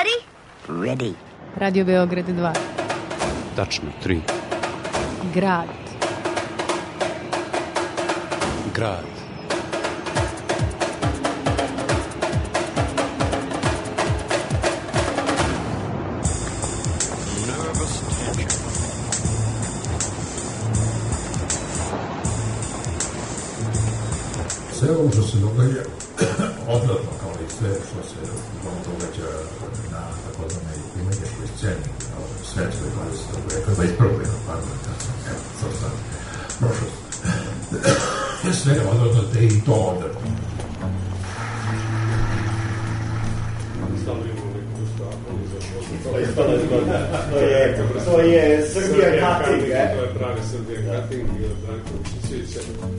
ready? Ready. Radio Beograd 2. Tačno 3. Grad. Grad. Sve ovo što se događa odvratno, kao i sve što se događa na takozvanoj umjetničkoj sceni svetskoj 20. veka, 21. veka, pardon, evo, što sam prošlost. Sve je odvratno, te i to odvratno. To je Srbija cutting, To je pravi Srbija cutting i od Brankovića Svića.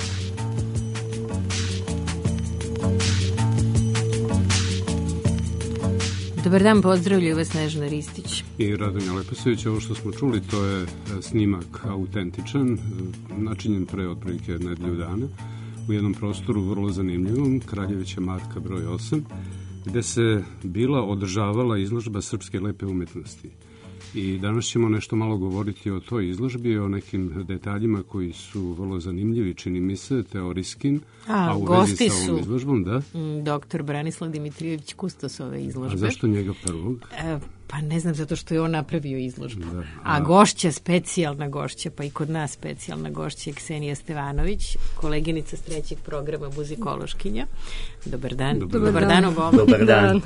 Dobar dan, pozdravljaju vas Snežana Ristić I Radomir Leposavić. Ovo što smo čuli, to je snimak autentičan, načinjen pre otprilike nedelju dana, u jednom prostoru vrlo zanimljivom, Kraljevića Marka broj 8, gde se bila održavala izložba srpske lepe umetnosti. I danas ćemo nešto malo govoriti o toj izložbi, o nekim detaljima koji su vrlo zanimljivi, čini mi se, teorijskim, a u vezi sa ovom izložbom, da? Doktor Branislav Dimitrijević, kustos ove izložbe. A zašto njega prvog? Pa ne znam, zato što je on napravio izložbu. Da, a gošća, specijalna gošća, pa i kod nas specijalna gošća je Ksenija Stevanović, koleginica s 3. programa muzikološkinja. Dobar dan. Dobar dan oboma. Dobar dan.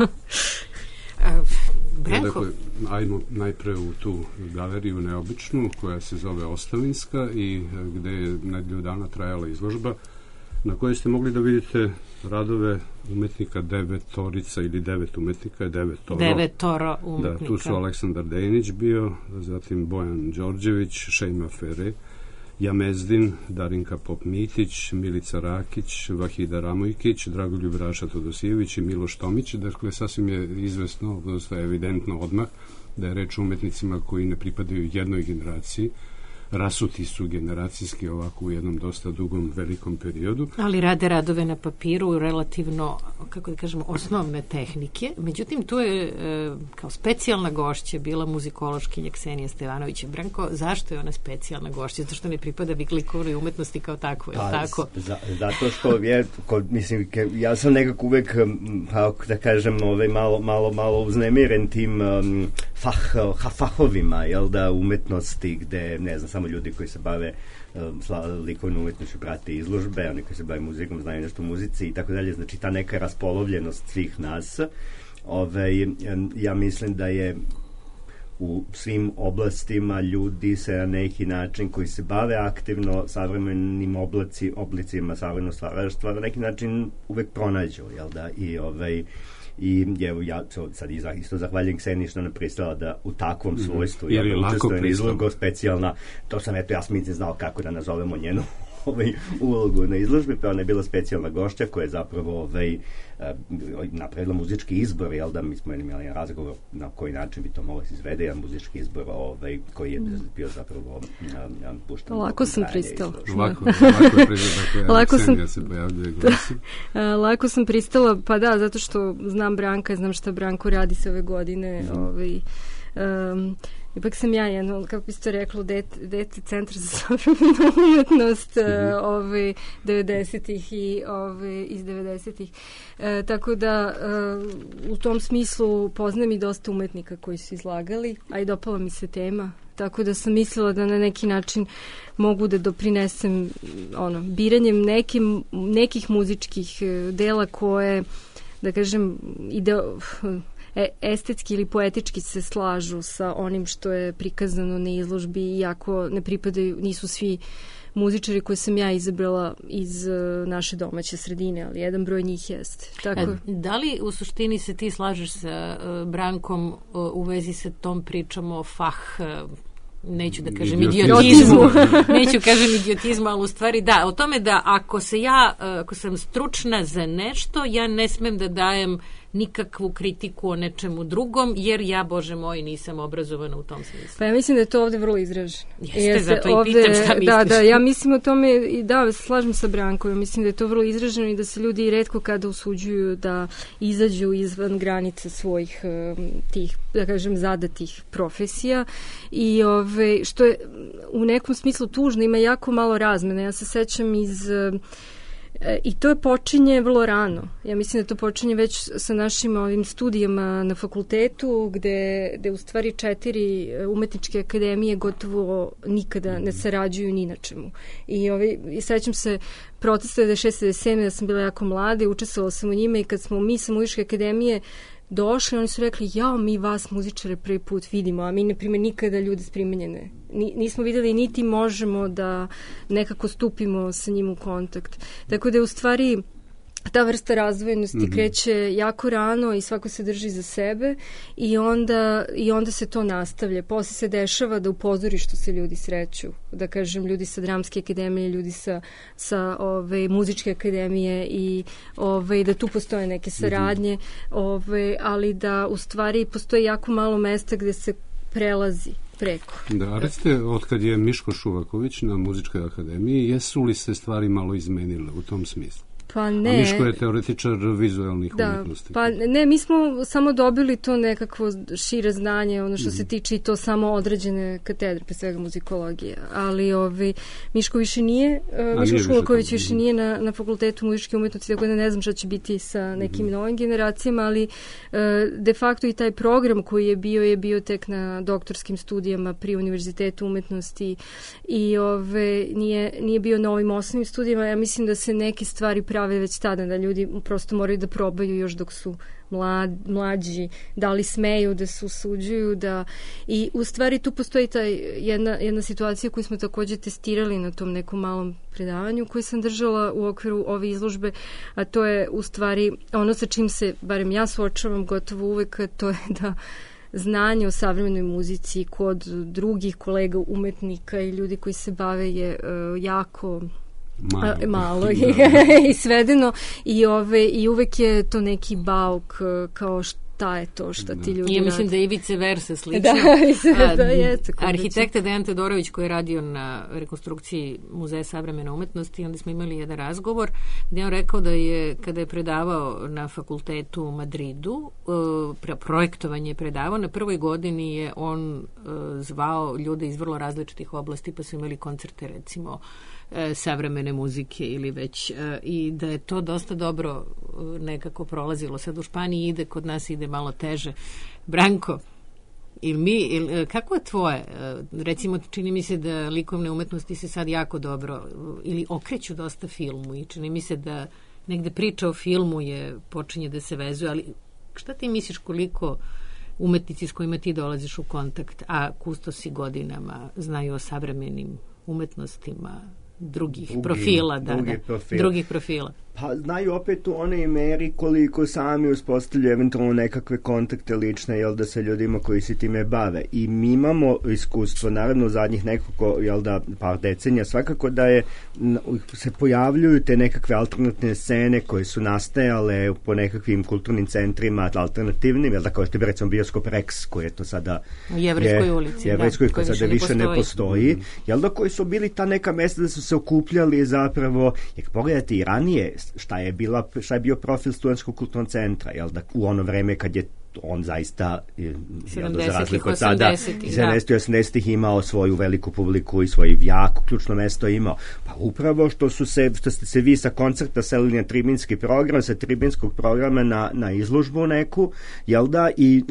Branko? Dakle, ajmo najpre u tu galeriju neobičnu koja se zove Ostavinska i gde je nedelju dana trajala izložba na kojoj ste mogli da vidite radove umetnika devetorica ili 9 umetnika, devetoro umetnika. Da, tu su Aleksandar Dejnić bio, zatim Bojan Đorđević, Šejma Fere, Jamezdin, Darinka Pop-Mitić, Milica Rakić, Vahida Ramojkić, Dragoljub Raša Todosijević i Miloš Tomić. Dakle, sasvim je izvesno, dosta je evidentno odmah da je reč o umetnicima koji ne pripadaju jednoj generaciji, rasuti su generacijski ovako u jednom dosta dugom, velikom periodu. Ali rade radove na papiru relativno, kako da kažemo, osnovne tehnike. Međutim, tu je kao specijalna gošća bila muzikološkinja Ksenija Stevanović. Branko, zašto je ona specijalna gošća? Zato što ne pripada likovnoj umetnosti kao takvoj, je li tako? Zato što je, mislim, ja sam nekako uvek, kako da kažem, malo uznemiren tim fahovima, jel da, umetnosti gde, ne znam, samo ljudi koji se bave likovnom umetnošću prate izložbe, oni koji se bave muzikom znaju nešto o muzici i tako dalje. Znači, ta neka raspolovljenost svih nas, ja mislim da je u svim oblastima ljudi se na neki način koji se bave aktivno savremenim oblicima savremenog stvaralaštva na neki način uvek pronađu, jel da, i evo ja sad isto zahvaljujem Kseniji što ona pristala da u takvom svojstvu jer je lako izložba specijalna, to sam ja mislim znao kako da nazovemo njenu ulogu na izložbi, pa ona je bila specijalna gošća koja je zapravo napravila muzički izbor, jel da, mi smo imali razgovor na koji način bi to moglo se izvede, jedan muzički izbor koji je bio zapravo pušten. Lako sam pristala. Lako sam pristala, pa da, zato što znam Branka, znam šta Branko radi se ove godine, ipak sam ja jedno, kako bi ste reklo, dete Centra za savremenu umetnost 90-ih i iz 90-ih. Tako da u tom smislu poznajem i dosta umetnika koji su izlagali, a i dopala mi se tema. Tako da sam mislila da na neki način mogu da doprinesem biranjem nekih muzičkih dela koje, da kažem, estetski ili poetički se slažu sa onim što je prikazano na izložbi, iako ne pripadaju, nisu svi muzičari koje sam ja izabrala iz naše domaće sredine, ali jedan broj njih jeste. Tako. Da li u suštini se ti slažeš sa Brankom u vezi sa tom pričom o neću da kažem idiotizmu, ali u stvari da, o tome da ako sam stručna za nešto, ja ne smem da dajem nikakvu kritiku o nečemu drugom, jer ja, Bože moj, nisam obrazovana u tom smislu. Pa ja mislim da je to ovde vrlo izraženo. Jeste, zato i pitam šta misliš. Da, ja mislim o tome, i da, slažem sa Brankom, ja mislim da je to vrlo izraženo i da se ljudi retko kada usuđuju da izađu izvan granica svojih tih, da kažem, zadatih profesija i što je u nekom smislu tužno, ima jako malo razmene. Ja se sećam i to počinje vrlo rano. Ja mislim da to počinje već sa našim ovim studijama na fakultetu, gde u stvari 4 umetničke akademije gotovo nikada ne sarađuju ni na čemu. I sećam se protesta 96-97, da sam bila jako mlada i učestvovala sam u njima i kad smo mi sa muzičke akademije došli, oni su rekli, mi vas muzičare prvi put vidimo, a mi, na primjer, nikada ljude sprimenjene. Nismo videli, niti možemo da nekako stupimo sa njim u kontakt. Tako da je u stvari ta vrsta razdvojenosti kreće jako rano i svako se drži za sebe i onda se to nastavlja. Posle se dešava da u pozorištu se ljudi sreću. Da kažem, ljudi sa dramske akademije, ljudi sa muzičke akademije i da tu postoje neke saradnje, ali da u stvari postoji jako malo mesta gde se prelazi preko. Da, recite, otkad je Miško Šuvaković na Muzičkoj akademiji, jesu li se stvari malo izmenile u tom smislu? Pa ne. A Miško je teoretičar vizualnih umetnosti. Pa ne, mi smo samo dobili to nekakvo šire znanje, ono što se tiče i to samo određene katedre, pre svega muzikologije. Ali Miško više nije, Miško Šuvaković više nije na Fakultetu muzičke umetnosti, tako da ne znam šta će biti sa nekim novim generacijama, ali de facto i taj program koji je bio tek na doktorskim studijama pri Univerzitetu umetnosti i nije bio na ovim osnovnim studijama. Ja mislim da se neke stvari prave već tada, da ljudi prosto moraju da probaju još dok su mlađi, da li smeju da se usuđuju, i u stvari tu postoji jedna situacija koju smo takođe testirali na tom nekom malom predavanju koji sam držala u okviru ove izložbe, a to je u stvari ono sa čim se, barem ja suočavam gotovo uvek, to je da znanje o savremenoj muzici kod drugih kolega umetnika i ljudi koji se bave je jako malo i svedeno i uvek je to neki bauk kao šta je to šta ti ljudi radi. Ja mislim da je i vice versa slično. Da, jeste. Arhitekta Dejan Todorović koji je radio na rekonstrukciji Muzeja savremene umetnosti, onda smo imali jedan razgovor gde on rekao da je, kada je predavao na fakultetu u Madridu, projektovanje je predavao, na prvoj godini je on zvao ljude iz vrlo različitih oblasti, pa su imali koncerte, recimo savremene muzike ili već, i da je to dosta dobro nekako prolazilo. Sad u Španiji ide, kod nas ide malo teže. Branko, kako je tvoje? Recimo, čini mi se da likovne umetnosti se sad jako dobro ili okreću dosta filmu i čini mi se da negde priča o filmu počinje da se vezuje, ali šta ti misliš koliko umetnici s kojima ti dolaziš u kontakt, a kustosi godinama znaju o savremenim umetnostima drugih profila? Pa znaju opet u onoj meri koliko sami uspostavljaju eventualno nekakve kontakte lične, da sa ljudima koji se time bave. I mi imamo iskustvo, naravno u zadnjih nekoliko, par decenija, svakako da se pojavljuju te nekakve alternativne scene koje su nastajale po nekakvim kulturnim centrima alternativnim, kao što je recimo Bioskop Rex, koji je to sada u Jevrejskoj ulici, koji sada više ne postoji, koji su bili ta neka mesta da su se okupljali zapravo, jer pogledajte i ranije šta je bio profil Studentskog kulturnog centra, u ono vreme kad je on zaista, za razliku od sada, 70. i 80. imao svoju veliku publiku i svoju jako ključno mesto imao. Pa upravo što ste se vi sa koncerta selili na tribinski program, sa tribinskog programa na izložbu neku, i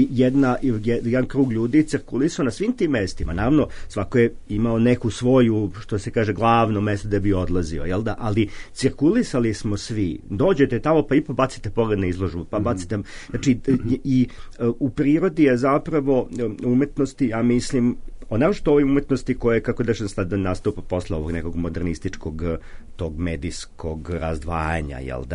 jedan krug ljudi cirkulisao na svim tim mestima. Naravno, svako je imao neku svoju, što se kaže, glavno mesto da bi odlazio, ali cirkulisali smo svi. Dođete tamo pa i bacite pogled na izložbu, pa bacite, znači, i u prirodi je zapravo umetnosti, ja mislim, što ovoj umetnosti koje, kako da sada nastupa posle ovog nekog modernističkog tog medijskog razdvajanja,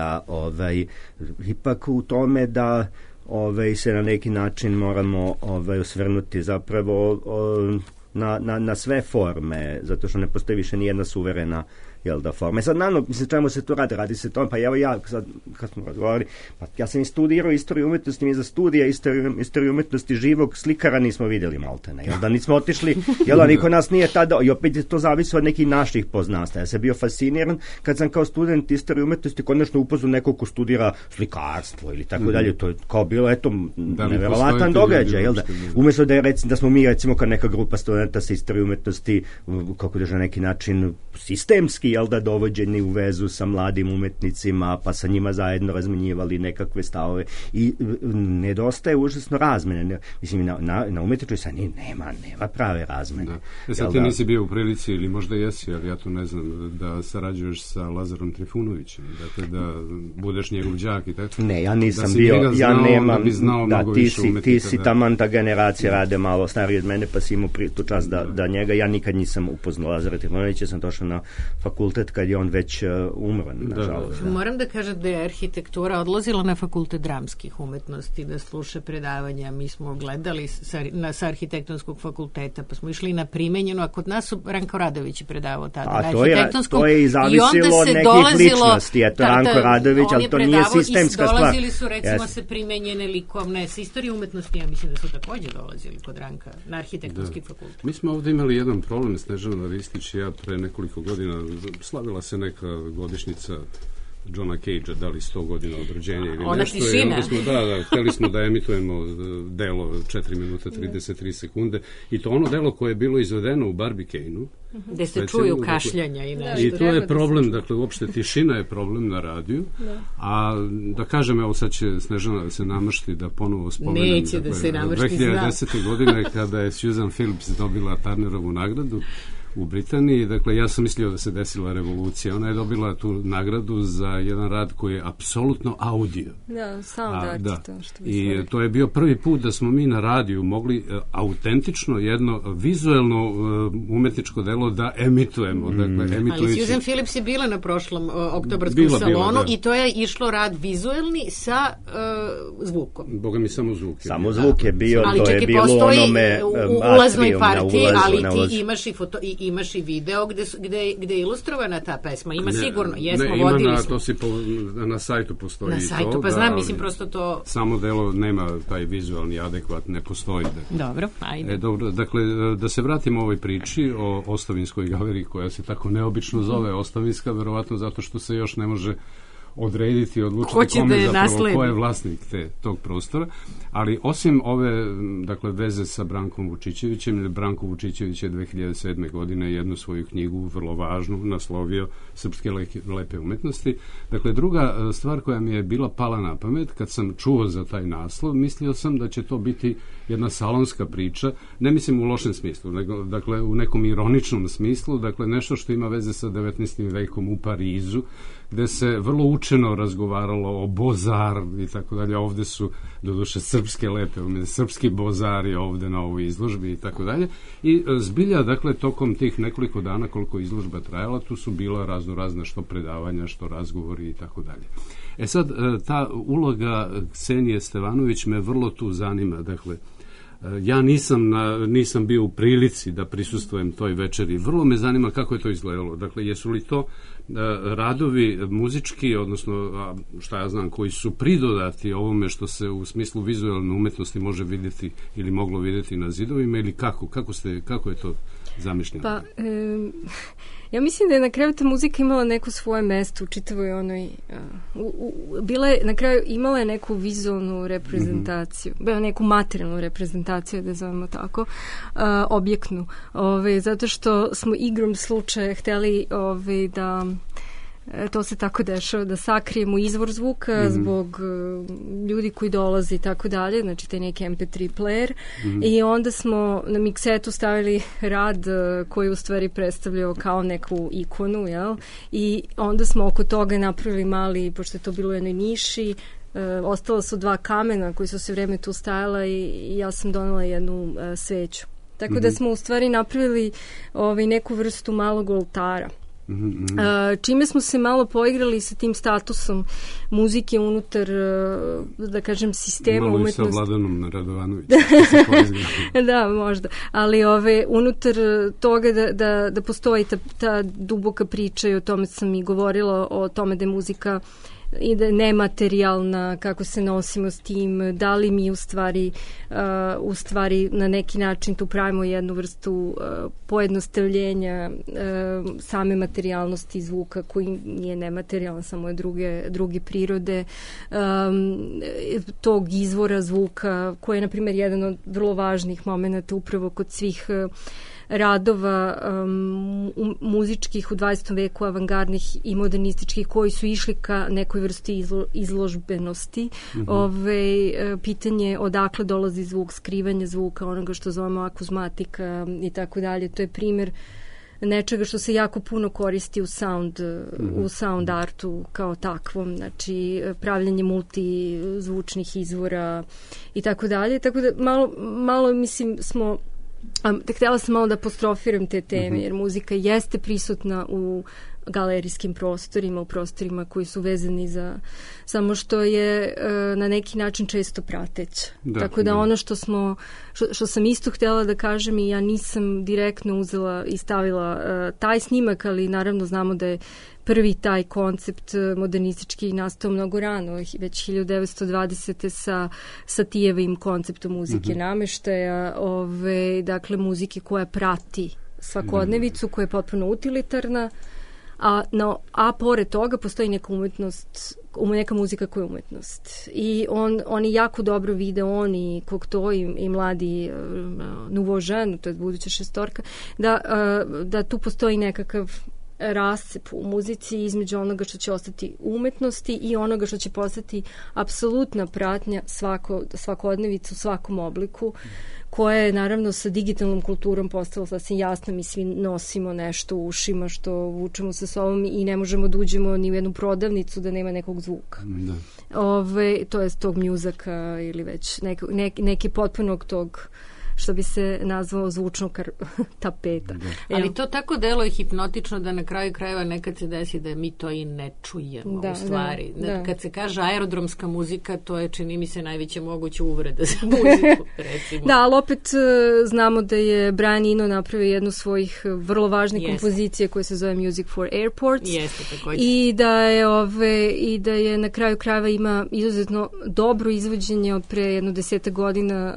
ipak u tome da se na neki način moramo osvrnuti zapravo na sve forme, zato što ne postoji više nijedna suverena jel da, forme. Sad, naravno, mislim, čemu se tu radi se to, pa evo ja, sad, kad smo razgovarali, pa ja sam i studirao istoriju umetnosti, mi za studija istoriju umetnosti živog slikara nismo vidjeli maltene, jel da, nismo otišli, jel da, niko nas nije tada, i opet je to zavisi od nekih naših poznanstva. Ja sam bio fasciniran kad sam kao student istorije umetnosti konačno upoznao nekog ko studira slikarstvo ili tako dalje, to je kao bilo, eto, neverovatan događaj, jel da, umjesto da smo mi, recimo, kao neka grupa studenta sa istorije umetnosti, kako da na neki način sistemski, jel da, dovođeni u vezu sa mladim umetnicima, pa sa njima zajedno razmenjivali nekakve stavove i nedostaje užasno razmene. Mislim, na umetničkoj sceni nema prave razmene. Sad ti nisi bio u prilici, ili možda jesi, ali ja to ne znam, da sarađuješ sa Lazarom Trifunovićem, dakle da budeš njegov đak i tako. Ne, ja nisam bio, ja nemam, da, ti si taman ta generacija rade malo stariji od mene, pa si imao tu čast da njega, ja nikad nisam upoznao Lazara Trifunovića, sam došao na fakultet kad je on već umran, nažalost. Moram da kažem da je arhitektura odlazila na fakultet dramskih umetnosti da sluša predavanja. Mi smo gledali sa arhitektonskog fakulteta, pa smo išli na primenjenu, a kod nas su Ranko Radović predavao tada na arhitektonskom. To je i zavisilo od nekih ličnosti, eto Ranko Radović, ali to nije sistemska stvar. Dolazili su, recimo, se primenjene likovne s istorije umetnosti, ja mislim da su također dolazili kod Ranka na arhitektonski fakultet. Mi smo ovdje imali jedan problem, Snežana Ristić i ja, pre nekoliko godina slavila se neka godišnjica Johna Cagea, da li 100 godina od rođenja ili ona nešto. Tišina. Hteli smo da emitujemo delo 4 minuta 33 sekunde i to ono delo koje je bilo izvedeno u Barbicane-u. Gde se čuju kašljanja i nešto. I to je problem, dakle, uopšte tišina je problem na radiju, a da kažem, evo sad će Snežana da se namršti da ponovo spomenem. Neće da se namršti, 2010. godine kada je Susan Phillips dobila Turnerovu nagradu u Britaniji, dakle, ja sam mislio da se desila revolucija. Ona je dobila tu nagradu za jedan rad koji je apsolutno audio. Da, sound art. I to je bio prvi put da smo mi na radiju mogli autentično jedno vizuelno umetničko delo da emitujemo. Dakle, ali Susan Phillips je bila na prošlom oktobarskom salonu i to je išlo rad vizuelni sa zvukom. Boga mi samo zvuk. Samo zvuk je bio, ali to je bilo onome u ulaznoj partiji, ali ti imaš i video gde je ilustrovana ta pesma. Ima sigurno, vodili smo. Na sajtu postoji na sajtu, to. Pa znam, mislim, prosto to. Samo delo nema taj vizualni adekvat, ne postoji. Dobro, ajde. Dobro, dakle, da se vratimo ovoj priči o Ostavinskoj galeriji, koja se tako neobično zove Ostavinska, verovatno zato što se još ne može odrediti, odlučiti ko je vlasnik tog prostora, ali osim ove, dakle, veze sa Brankom Vučićevićem, Branko Vučićević je 2007. godine jednu svoju knjigu, vrlo važnu, naslovio Srpske lepe umetnosti. Dakle, druga stvar koja mi je bila pala na pamet, kad sam čuo za taj naslov, mislio sam da će to biti jedna salonska priča, ne mislim u lošem smislu, nego, dakle, u nekom ironičnom smislu, dakle, nešto što ima veze sa 19. vekom u Parizu, gde se vrlo učeno razgovaralo o bozar i tako dalje. Ovde su, doduše, srpske lepe, srpski bozar je ovde na ovoj izložbi i tako dalje. I zbilja, dakle, tokom tih nekoliko dana koliko izložba trajala, tu su bila razna što predavanja, što razgovori i tako dalje. E sad, ta uloga Ksenije Stevanović me vrlo tu zanima. Dakle, ja nisam bio u prilici da prisustvujem toj večeri. Vrlo me zanima kako je to izgledalo. Dakle, jesu li to radovi muzički, odnosno, šta ja znam, koji su pridodati ovome što se u smislu vizualne umetnosti može vidjeti ili moglo vidjeti na zidovima, ili kako je to zamišljeno? Pa, ja mislim da je na kraju ta muzika imala neko svoje mesto u čitavoj onoj... na kraju imala je neku vizualnu reprezentaciju, neku materijalnu reprezentaciju, da zovemo tako, objektnu. Zato što smo igrom slučaja hteli da... to se tako dešava, da sakrijemo izvor zvuka zbog ljudi koji dolaze i tako dalje, znači taj neki MP3 player, i onda smo na miksetu stavili rad koji u stvari predstavljao kao neku ikonu, jel? I onda smo oko toga napravili mali, pošto je to bilo u jednoj niši, ostala su 2 kamena koji su se vreme tu stajala i ja sam donela jednu sveću. Tako da smo u stvari napravili neku vrstu malog oltara. čime smo se malo poigrali sa tim statusom muzike unutar, da kažem, sistema umetnosti. Malo i sa Vladanom Radovanović. Da, možda. Ali unutar toga da postoji ta duboka priča, i o tome sam i govorila, o tome da je muzika i da je nematerijalna, kako se nosimo s tim, da li mi u stvari na neki način tu pravimo jednu vrstu pojednostavljenja same materijalnosti zvuka koji nije nematerijalan, samo je druge prirode, tog izvora zvuka koji je, na primjer, jedan od vrlo važnih momenta upravo kod svih radova muzičkih u 20. veku, avangardnih i modernističkih, koji su išli ka nekoj vrsti izložbenosti. Pitanje odakle dolazi zvuk, skrivanje zvuka, onoga što zovemo akuzmatika i tako dalje. To je primjer nečega što se jako puno koristi u sound artu kao takvom, znači pravljanje multizvučnih izvora i tako dalje. Tako da malo mislim smo htjela sam malo da apostrofiram te teme, jer muzika jeste prisutna u galerijskim prostorima, u prostorima koji su vezani za, samo što je na neki način često prateća. Tako da ono što sam isto htjela da kažem, i ja nisam direktno uzela i stavila taj snimak, ali naravno znamo da je prvi taj koncept modernistički nastao mnogo rano, već 1920. sa Tijevim konceptom muzike nameštaja, dakle muzike koja prati svakodnevicu, koja je potpuno utilitarna, a pored toga postoji neka umetnost, neka muzika koja je umetnost. I oni jako dobro vide, oni Cocteau i mladi Nouveau Jeune, to je buduća šestorka, da tu postoji nekakav rascep u muzici između onoga što će ostati umetnosti i onoga što će postati apsolutna pratnja svakodnevicu u svakom obliku, koja je naravno sa digitalnom kulturom postala sasvim jasna. Mi svi nosimo nešto u ušima što vučemo sa sobom i ne možemo da uđemo ni u jednu prodavnicu da nema nekog zvuka. To je tog muzika ili već neki potpunog tog, što bi se nazvao zvučnog tapeta. Ali to tako deluje hipnotično da na kraju krajeva nekad se desi da mi to i ne čujemo u stvari. Kad se kaže aerodromska muzika, to je, čini mi se, najveća moguća uvreda za muziku, recimo. Da, ali opet znamo da je Brian Eno napravio jednu svojih vrlo važnih kompozicija koja se zove Music for Airports. Jeste, također. I da je na kraju krajeva ima izuzetno dobro izvođenje od pre 10 godina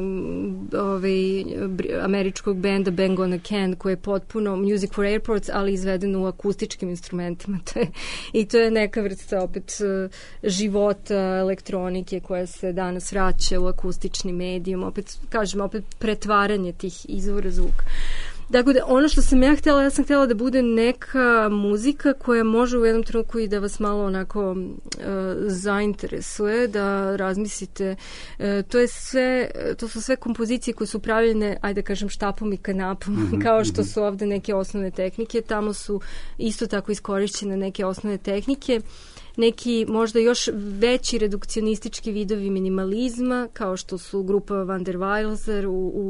američkog benda Bang on a Can, koji je potpuno Music for Airports, ali izvedeno u akustičkim instrumentima. I to je neka vrsta opet života elektronike koja se danas vraća u akustični medijum. Opet pretvaranje tih izvora zvuka. Dakle, ono što sam ja sam htjela da bude neka muzika koja može u jednom trenutku i da vas malo onako zainteresuje, da razmislite. To su sve kompozicije koje su pravljene, ajde da kažem, štapom i kanapom, kao što su ovde neke osnovne tehnike. Tamo su isto tako iskorišćene neke osnovne tehnike. Neki možda još veći redukcionistički vidovi minimalizma, kao što su grupa Van der Wailzer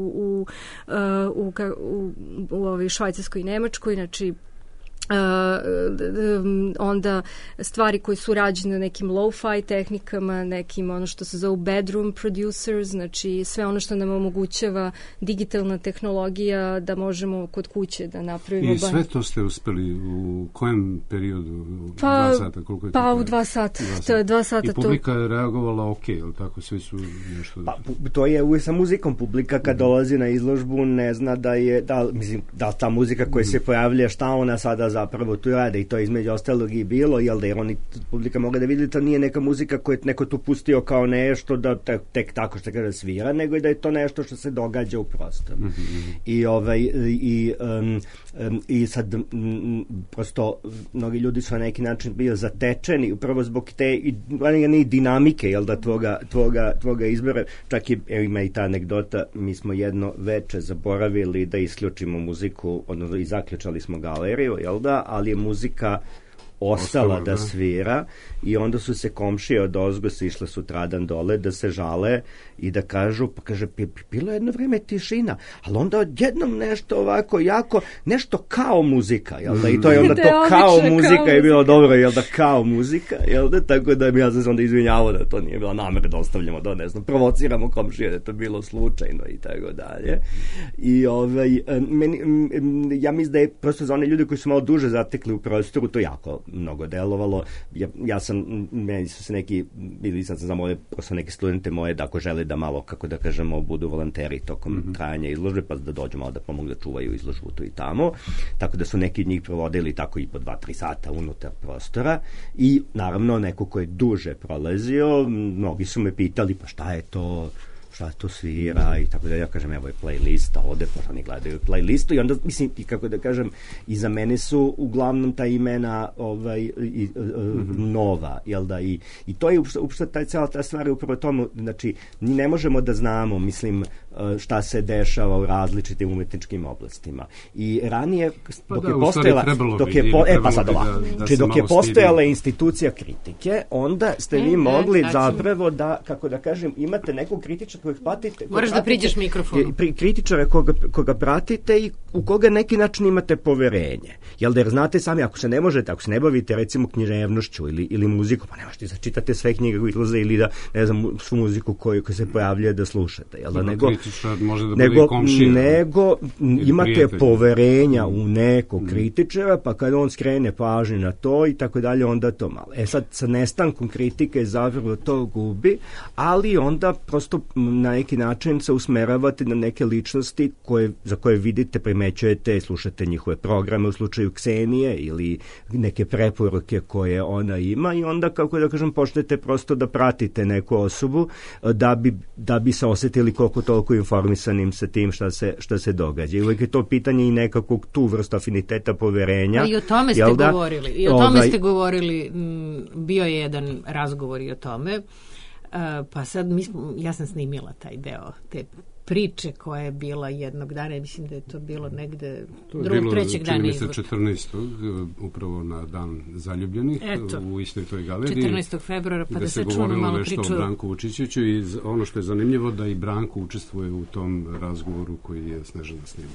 u Švajcarskoj i Nemačkoj, znači onda stvari koje su rađene nekim lo-fi tehnikama, nekim ono što se zove bedroom producers, znači sve ono što nam omogućava digitalna tehnologija da možemo kod kuće da napravimo. I sve to ste uspeli u kojem periodu? 2 sata? Koliko je u 2 sata. To je 2 sata. I publika je reagovala ok, ili tako? Svi su nešto... To je uvijek sa muzikom. Publika kad dolazi na izložbu ne zna da ta muzika koja se pojavlja, šta ona sada zapravo tu rade, i to između ostalog i bilo, jel da, jer oni, publika moga da vidi da to nije neka muzika koju je neko tu pustio kao nešto da tek tako što kaže svira, nego i da je to nešto što se događa u prostoru. I sad prosto mnogi ljudi su na neki način bili zatečeni upravo zbog te dinamike, jel da, tvoga izbora. Čak ima i ta anegdota, mi smo jedno veče zaboravili da isključimo muziku, odnosno i zaključali smo galeriju, jel da, ali je muzika ostala da svira i onda su se komšije od ozgo išle sutradan dole da se žale i da kažu, pa kaže, bilo jedno vreme tišina, ali onda odjednom nešto ovako jako, nešto kao muzika, jel da? I to je onda to kao muzika je bilo dobro, jel da, kao muzika, jel da? Tako da ja sam se onda izvinjavao da to nije bila namera da ostavljamo, da ne znam, provociramo komšije, da je to bilo slučajno i tako dalje. I ja mislim da je prosto za one ljudi koji su malo duže zatekli u prostoru, to jako mnogo delovalo. Meni su se neki, ili sad sam zamolio prosto neke studente moje da ako žele da malo, kako da kažemo, budu volonteri tokom trajanja izložbe, pa da dođu malo da pomogu da čuvaju izložbu tu i tamo. Tako da su neki od njih provodili tako i po 2-3 sata unutar prostora i naravno neko ko je duže prolazio, mnogi su me pitali pa šta je to svira i tako da ja kažem evo je playlista, ode pa oni gledaju playlistu i onda mislim i kako da kažem i za mene su uglavnom ta imena nova, jel da, i to je uopšte cela ta stvar je upravo tomu, znači mi ne možemo da znamo, mislim, šta se dešava u različitim umetničkim oblastima. I ranije dok je postojala dok je postojala institucija kritike, onda ste vi mogli zapravo da, kako da kažem, imate nekog kritičara kojeg pratite. Moraš da priđeš mikrofonu. Kritičara koga pratite i u koga neki način imate poverenje. Jel da, jer znate sami, ako se ne bavite recimo književnošću ili muziku, pa ne možete da čitate sve knjige koje izlaze ili da, ne znam, svu muziku koju se pojavljuje da slušate. Jel da, nego imate poverenja u nekog kritičara, pa kada on skrene pažnju na to i tako dalje, onda to malo. Sad sa nestankom kritike zapravo to gubi, ali onda prosto na neki način se usmeravate na neke ličnosti za koje vidite, primećujete, slušate njihove programe u slučaju Ksenije ili neke preporuke koje ona ima i onda, kako da kažem, počnete prosto da pratite neku osobu da bi se osetili koliko toliko informisanim sa tim šta se događa. I uvijek je to pitanje i nekakvog tu vrstu afiniteta, poverenja. I o tome ste govorili. I o tome ste govorili. Bio je jedan razgovor i o tome. Pa sad ja sam snimila taj deo, te priče koja je bila jednog dana, mislim da je to bilo negde trećeg dana izložbe. To je bilo, čini mi se, 14. upravo na dan zaljubljenih u istoj toj galeriji. 14. februara, pa da se čujemo malo priču. Nešto o Branku Vučićiću i ono što je zanimljivo da i Branko učestvuje u tom razgovoru koji je Snežana snimala.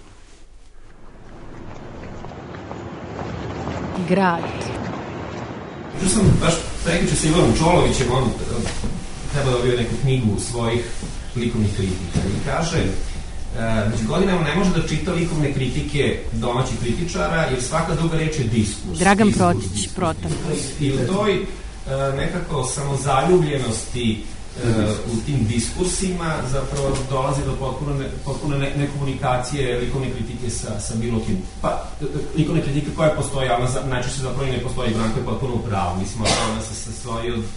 Grad. Čuo sam baš prekjuče sa Ivanom Čolovićem, on treba da objavi neku knjigu svojih likovnih kritika i kaže među godinama ne može da čita likovne kritike domaćih kritičara jer svaka druga reč je diskurs. Dragan Protan. I u toj nekako samozaljubljenosti u tim diskursima zapravo dolazi do potpuno nekomunikacije likovne kritike sa bilo kim. Pa, likovne kritike koja postoji, ali najčešće zapravo i ne postoji, Branko je potpuno u pravu. Mislim, ona se sastoji od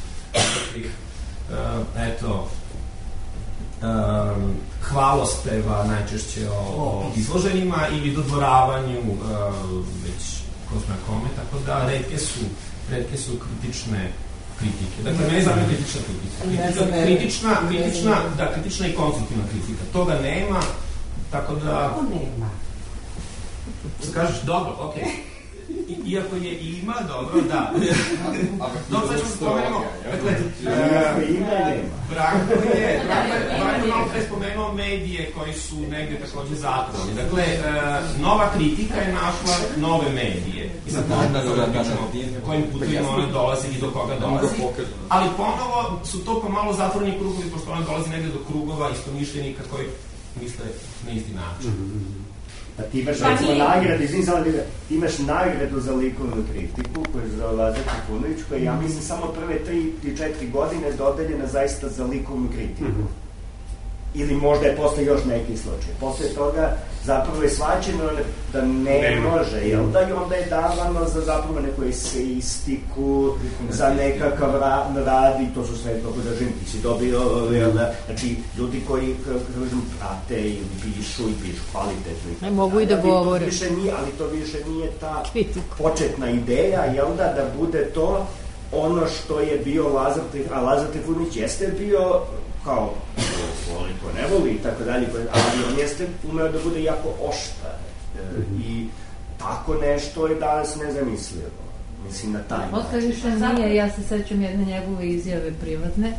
hvalospeva najčešće o izloženima ili dodvoravanju već ko zna kome, tako da retke su kritične kritike. Dakle, mene zanima kritična kritika. Kritična i konstruktivna kritika. Toga nema, tako da... Kako nema? Kažeš, dobro, okej. Iako je ima, dobro, da. Dobro, sad ćemo spomenemo. Dakle, Branko je malo pre spomenuo medije koji su negde takođe zatvoreni. Dakle, nova kritika je našla nove medije. I sad kojim putovima ona dolazi i do koga dolazi. Ali ponovo su to pomalo zatvoreni krugovi, pošto ona dolazi negde do krugova istomišljenika koji misle na isti način. Pa ti imaš recimo nagradu, imaš nagradu za likovnu kritiku koju je zove Lazar Trifunović, koja ja mislim samo prve 3-4 godine dodeljena zaista za likovnu kritiku. Ili možda je posle još neki slučaj. Posle toga zapravo je svačeno da ne može, jel da? I onda je davano za zapravo neku eseistiku, za nekakav rad i to su sve, kako da želim, ti si dobio, znači, ljudi koji, kako kažem, prate ili pišu kvalitetno. Ne mogu i da govore. Ali to više nije ta početna ideja, jel da bude to ono što je bio Lazar Trifunović, a Lazar Trifunović jeste bio kao voli ko ne voli i tako dalje, ali on jeste umeo da bude jako oštar i tako nešto je danas nezamislivo. Mislim, na taj način. Posle više nije, ja se sećam jedne njegove izjave privatne,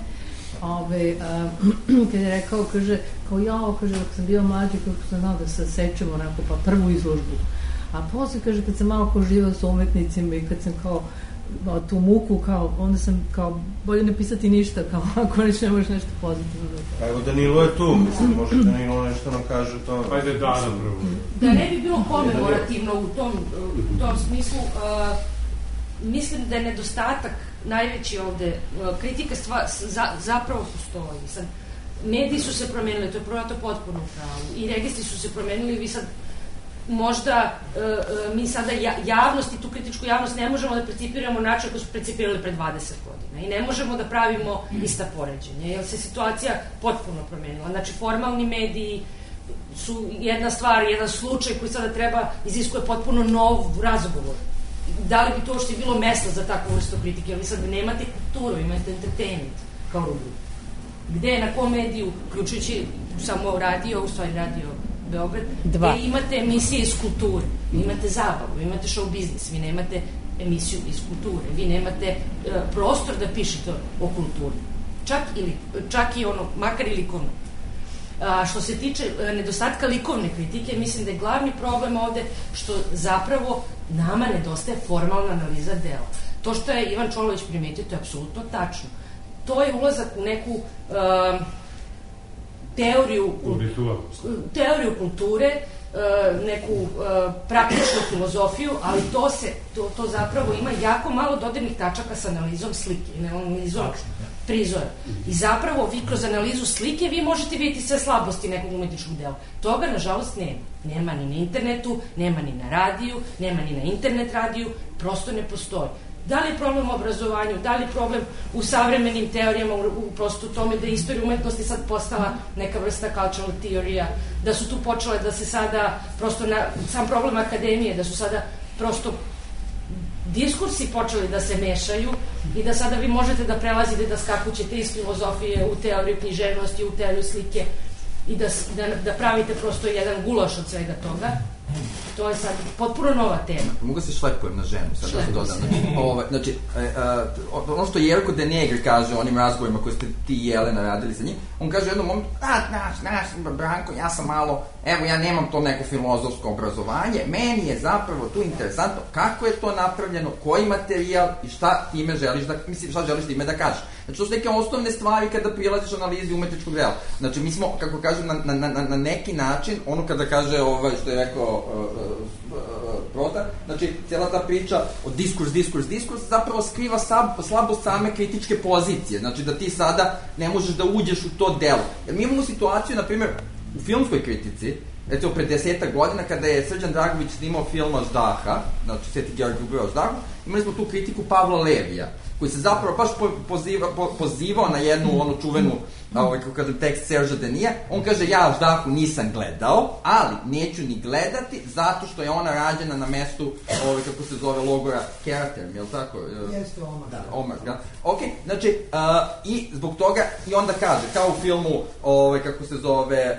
kada je rekao, kaže, kaže, dok sam bio mlađi, kako sam znao da se sečemo onako, pa prvu izložbu. A posle, kaže, kad sam malo poživao sa umetnicima i kad sam kao tu muku, kao, onda sam kao, bolje ne pisati ništa, kao, ako ne možeš nešto pozitivno. Evo, Danilo je tu, mislim, može Danilo nešto nam kaže to. Ajde, da, napravo. Da ne bi bilo komemorativno u tom smislu, mislim da je nedostatak najveći ovde, kritika zapravo postoji. Sad, mediji su se promenili, to je prvo potpuno pravo, i registri su se promenili, vi sad možda mi sada javnost i tu kritičku javnost ne možemo da precipiramo način kako su precipirali pre 20 godina i ne možemo da pravimo ista poređenja, jer se situacija potpuno promenila. Znači, formalni mediji su jedna stvar, jedan slučaj koji sada iziskuje potpuno nov razgovor. Da li bi to uopšte bilo mesto za takvu vrstu kritike, jer vi sad nemate kulturu, imate entertainment kao rubriku. Gde, na kom mediju, uključujući samo radio, u stvari radio Beograd, gde imate emisije iz kulture, vi imate zabavu, vi imate show biznis, vi nemate emisiju iz kulture, vi nemate prostor da pišete o kulturi. Čak i ono, makar i likovno. Što se tiče nedostatka likovne kritike, mislim da je glavni problem ovde što zapravo nama nedostaje formalna analiza dela. To što je Ivan Čolović primetio, to je apsolutno tačno. To je ulazak u neku teoriju kulture, neku praktičnu filozofiju, ali to zapravo ima jako malo dodirnih tačaka sa analizom slike, analizom prizora. I zapravo vi kroz analizu slike vi možete vidjeti sve slabosti nekog umetničkog dela. Toga, nažalost, nema. Nema ni na internetu, nema ni na radiju, nema ni na internet radiju, prosto ne postoji. Da li je problem u obrazovanju, da li je problem u savremenim teorijama, u prosto tome da je istorija umetnosti sad postala neka vrsta cultural teorija, da su tu počele da se sada, prosto sam problem akademije, da su sada prosto diskursi počeli da se mešaju i da sada vi možete da prelazite, da skakućete iz filozofije u teoriju književnosti, u teoriju slike i da pravite prosto jedan gulaš od svega toga. To je sad potpuno nova tema. Mogu se šlepujem na ženu, sad da se dodam. Znači, ono što Jerko de Negri kaže o onim razgovorima koje ste ti i Jelena radili sa njim, on kaže u jednom momentu, Branko, ja sam malo, evo, ja nemam to neko filozofsko obrazovanje, meni je zapravo tu interesantno kako je to napravljeno, koji materijal i šta time želiš da, mislim, šta želiš time da kažeš. Znači, to su neke osnovne stvari kada prilaziš analizi umetničkog dela. Znači, mi smo, kako kažem, na neki način, ono kada kaže, što je rekao Prota, znači, cijela ta priča o diskurs, zapravo skriva slabost same kritičke pozicije. Znači, da ti sada ne možeš da uđeš u to delo. Jer mi imamo situaciju, na primjer, u filmskoj kritici, recimo pre 10 godina, kada je Srđan Dragović snimao film Aždaha, znači Sveti Georg Ljubio Aždahu, imali smo tu kritiku Pavla Levija, koji se zapravo baš pozivao na jednu onu čuvenu, kako kažem, tekst Serža Denija. On kaže, ja Aždahu nisam gledao, ali neću ni gledati zato što je ona rađena na mestu, kako se zove, logora Keraterm, je li tako? Jeste Omar. Da, Omar, da. Ok, znači, i zbog toga, i onda kaže, kao u filmu, kako se zove,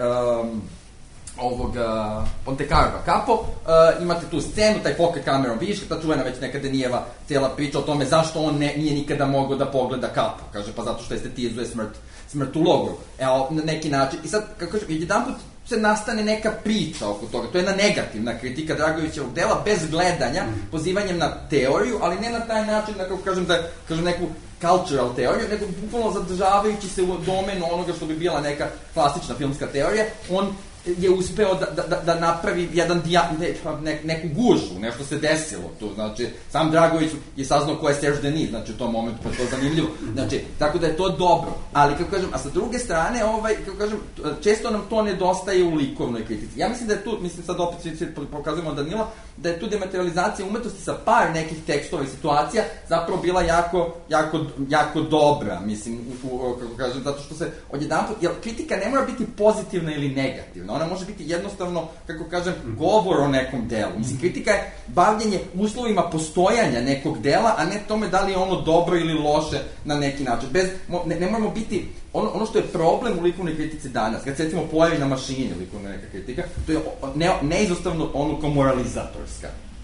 Ponte Carva Capo, imate tu scenu, taj poker kamerom vidiš, ta čuvena već nekada Denijeva cijela priča o tome zašto on nije nikada mogao da pogleda Capo, kaže, pa zato što estetizuje smrt u logoru, na neki način. I sad, kako kažem, jedan put se nastane neka priča oko toga, to je jedna negativna kritika Dragovićevog dela, bez gledanja, pozivanjem na teoriju, ali ne na taj način, da kako kažem, da kažem neku cultural teoriju, nego bukvalno zadržavajući se u domenu onoga što bi bila neka klasična filmska teorija, on je uspeo da napravi neku gužu, nešto se desilo tu, znači, sam Dragović je saznao ko je Serge Denis, znači, u tom momentu, pa je to zanimljivo, znači, tako da je to dobro, ali, kako kažem, a sa druge strane, kako kažem, često nam to nedostaje u likovnoj kritici. Ja mislim da je tu, sad opet svi pokazujemo Danila, da je tu dematerializacija umetnosti sa par nekih tekstova i situacija zapravo bila jako dobra, mislim, kako kažem, zato što se odjedanput, jer kritika ne mora biti pozitivna ili negativna, ona može biti jednostavno, kako kažem, govor o nekom delu. Mislim, kritika je bavljenje uslovima postojanja nekog dela, a ne tome da li je ono dobro ili loše na neki način. Ne moramo biti, ono što je problem u likovnoj kritici danas, kad se recimo pojavi na mašini likovna neka kritika, to je neizostavno ono kao moralizatorska.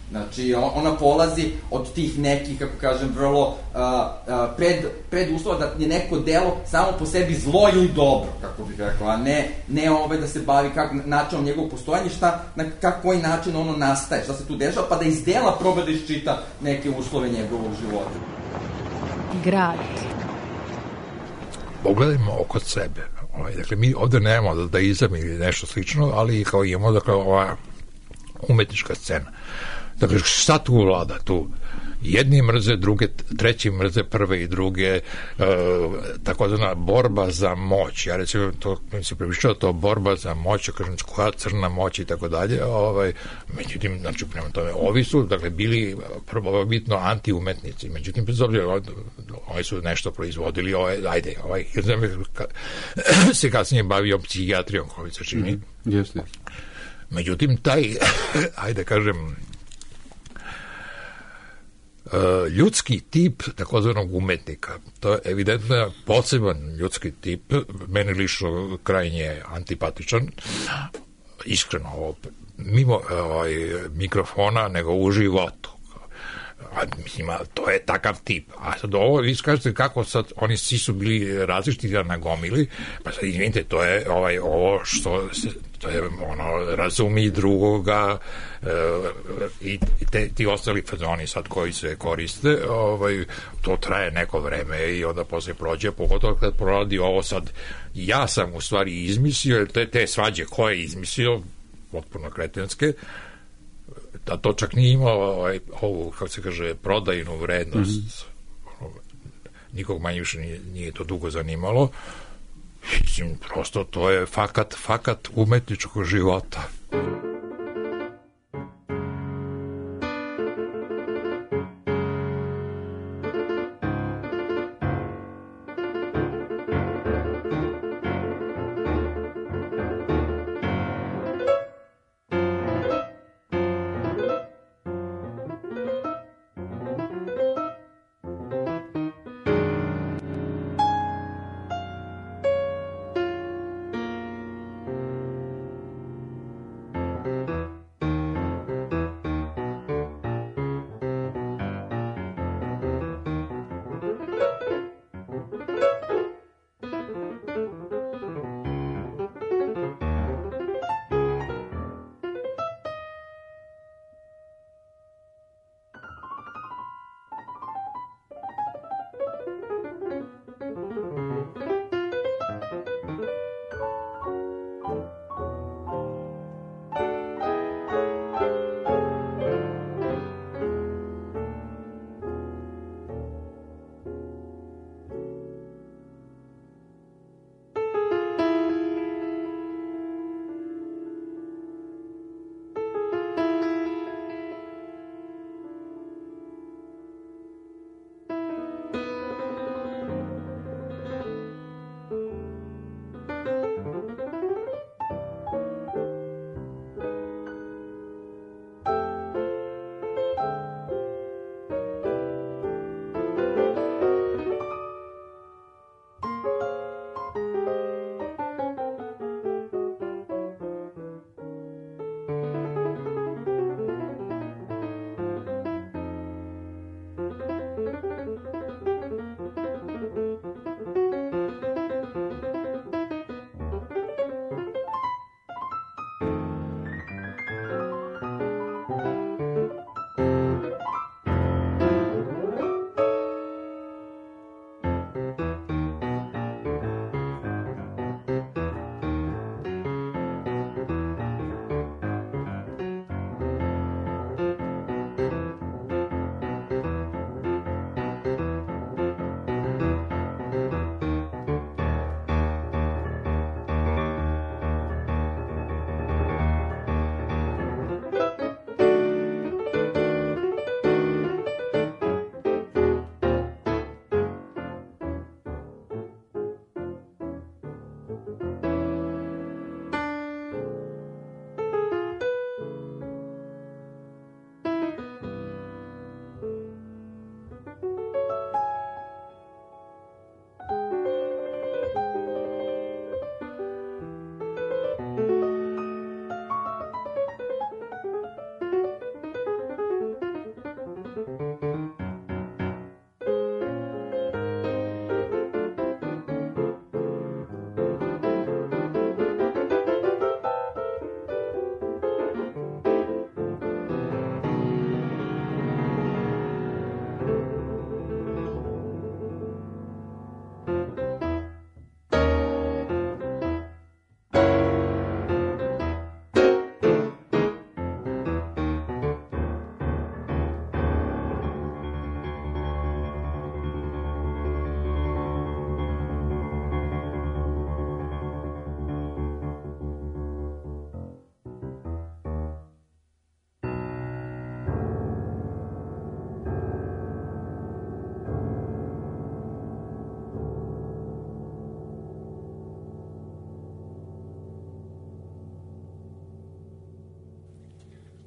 Znači, ona polazi od tih nekih, kako kažem, vrlo preduslova da je neko delo samo po sebi zlo ili dobro, kako bih rekao, a ne da se bavi načinom njegovog postojanja, na koji način ono nastaje, šta se tu dešava, pa da iz dela proba da iščita neke uslove njegovog života. Grad. Pogledajmo oko sebe. Dakle, mi ovde nemamo dadaizam ili nešto slično, ali kao imamo, dakle, ova umetnička scena. Dakle, šta tu vlada tu? Jedni mrze druge, treći mrze prve i druge, takozvana borba za moć. Ja recimo, to mi se previšao to borba za moć, kažem, koja crna moć i tako dalje. Međutim, znači, prema tome, ovi su, dakle, bili prvobitno anti-umetnici. Međutim, bez obzira, oni su nešto proizvodili, Hilzheimer se kasnije bavio psihijatrijom, koji se čini. Jeste. Međutim, taj, ajde kažem, ljudski tip takozvanog umetnika, to je evidentno poseban ljudski tip, meni lično krajnje antipatičan, iskreno, mimo mikrofona, nego u životu. Mislim, to je takav tip. A sad ovo, vi kažete kako sad, oni svi su bili različiti na gomili, pa sad izvinite, to je ovo što se, to je ono, razumi drugoga i ti ostali fazoni sad koji se koriste, to traje neko vreme i onda posle prođe, pogotovo kad poradi ovo sad, ja sam u stvari izmislio, te svađe ko je izmislio, potpuno kretenske, da to čak nije imalo ovu, kako se kaže, prodajnu vrednost. Nikog manje više nije to dugo zanimalo. Mislim, prosto to je fakat umetničkog života.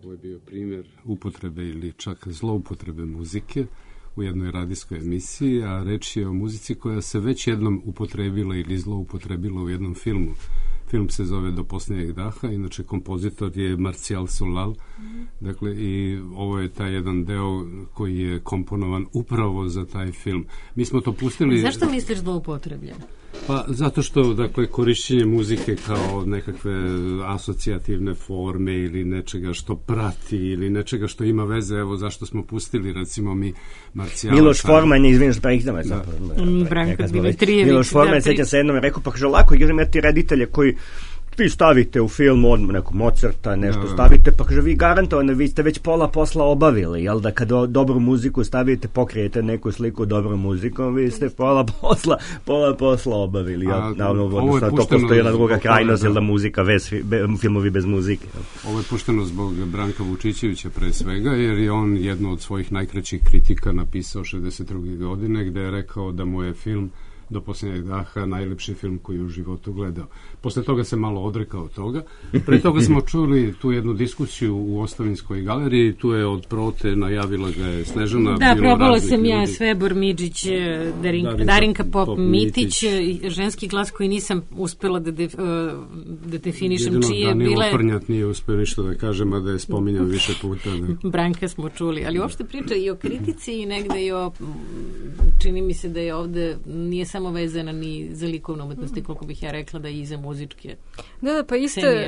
Ovo je bio primjer upotrebe ili čak zloupotrebe muzike u jednoj radijskoj emisiji, a reč je o muzici koja se već jednom upotrebila ili zloupotrebila u jednom filmu. Film se zove Do posljednjeg daha, inače kompozitor je Martial Solal. Dakle, i ovo je taj jedan deo koji je komponovan upravo za taj film. Mi smo to pustili... Zašto misliš zloupotrebljen? Pa zato što, dakle, korišćenje muzike kao nekakve asocijativne forme ili nečega što prati ili nečega što ima veze, evo zašto smo pustili, recimo mi Marcijala... Miloš Forman je, izviniš, prekidam. Branko Dimitrijević. Miloš Forman, sećam se jednom, rekao, pa kaže, lako, imate reditelje koji vi stavite u film od nekog Mozarta, nešto stavite, pa kaže, vi garantovano, vi ste već pola posla obavili, jel da kad dobru muziku stavite, pokrijete neku sliku dobrom muzikom, vi ste pola posla obavili, jel? Odnosno, to postoji jedna druga krajnost, jel da muzika, filmovi bez muzike. Ovo je pušteno zbog Branka Vučićevića pre svega, jer je on jedno od svojih najkraćih kritika napisao 62. godine, gde je rekao da mu je film Do posljednjeg daha najlepši film koji je u životu gledao. Posle toga se malo odrekao toga. Pre toga smo čuli tu jednu diskusiju u Ostavinskoj galeriji, tu je od Prote najavila ga je Snežana. Da, probala sam ja, Svebor Midžić, Darinka Pop Mitić, ženski glas koji nisam uspela da definišem jedino čije bile... Danilo Prnjat nije uspeo ništa da kažem, a da je spominjao više puta. Da. Branka smo čuli, ali uopšte priča i o kritici i negde i o... Čini mi se da je ovde nije samo vezana ni za likovnu umetnosti, koliko bih ja rekla da i za muzičke. Da, pa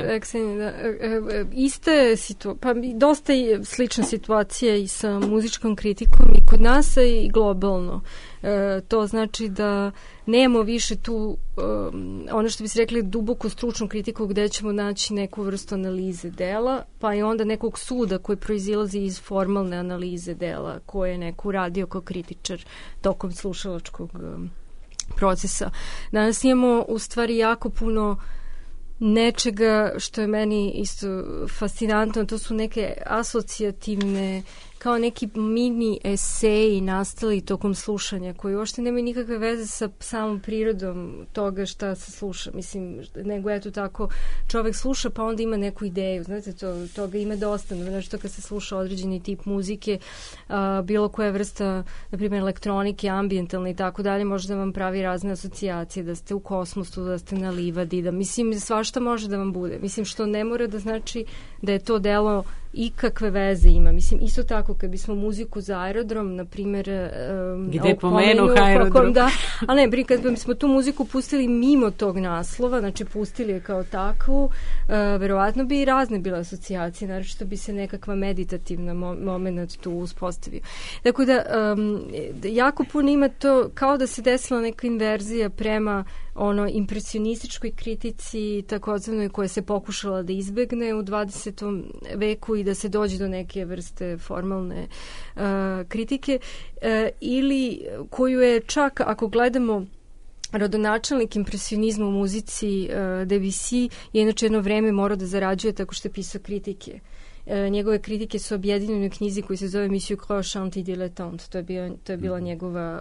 dosta je slična situacija i sa muzičkom kritikom i kod nas i globalno. To znači da nemamo više tu ono što bi se rekli duboko stručnu kritiku gde ćemo naći neku vrstu analize dela, pa i onda nekog suda koji proizilazi iz formalne analize dela koje je neko uradio kao kritičar tokom slušalačkog procesa. Danas imamo u stvari jako puno nečega što je meni isto fascinantno, to su neke asocijativne, kao neki mini eseji nastali tokom slušanja, koji uopšte nemaju nikakve veze sa samom prirodom toga šta se sluša. Mislim, nego eto tako, čovek sluša pa onda ima neku ideju. Znate, toga ima dosta. Znači, to kad se sluša određeni tip muzike, bilo koja vrsta, na primjer, elektronike, ambijentalne i tako dalje, može da vam pravi razne asocijacije, da ste u kosmosu, da ste na livadi, da, mislim, svašta može da vam bude. Mislim, što ne mora da znači da je to delo ikakve veze ima. Mislim, isto tako, kad bismo muziku za aerodrom, na primjer... Gde pomenu aerodrom? Da, ali ne, kad bismo tu muziku pustili mimo tog naslova, znači pustili je kao takvu, verovatno bi i razne bile asocijacije, naravno što bi se nekakva meditativna moment tu uspostavio. Tako da, jako puno ima to, kao da se desila neka inverzija prema impresionističkoj kritici, takozvanoj, koja se pokušala da izbegne u 20. veku i da se dođe do neke vrste formalne kritike, ili koju je čak, ako gledamo rodonačelnik impresionizma u muzici, Debussy je inače jedno vreme morao da zarađuje tako što je pisao kritike. Njegove kritike su objedinjene u knjizi koji se zove Monsieur Croche Antidilettante. To je bila njegova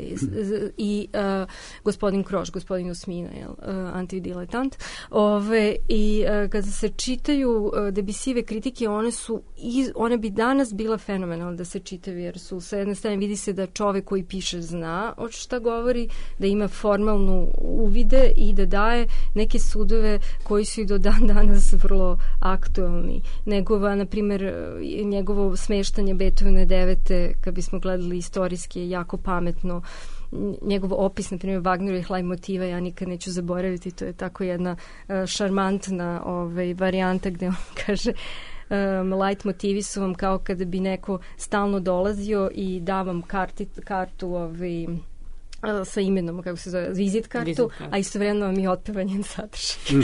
i gospodin Croche, gospodin Usmina, Antidilettant. I kada se čitaju Debussyjeve kritike, one bi danas bila fenomenalne da se čitaju, jer su sa jedne strane vidi se da čovek koji piše zna o šta govori, da ima formalnu uvide i da daje neke sudove koji su i do dan danas vrlo aktuelni. Na primjer, njegovo smeštanje Beethovene 9. kad bismo gledali istorijski je jako pametno. Njegov opis, na primjer, Wagnerovih lajmotiva, ja nikad neću zaboraviti, to je tako jedna šarmantna varijanta gde on kaže light motivi su vam kao kada bi neko stalno dolazio i da vam kartu sa imenom, kako se zove, vizit kartu, a istovremeno vam je otpeva njen sadržaj.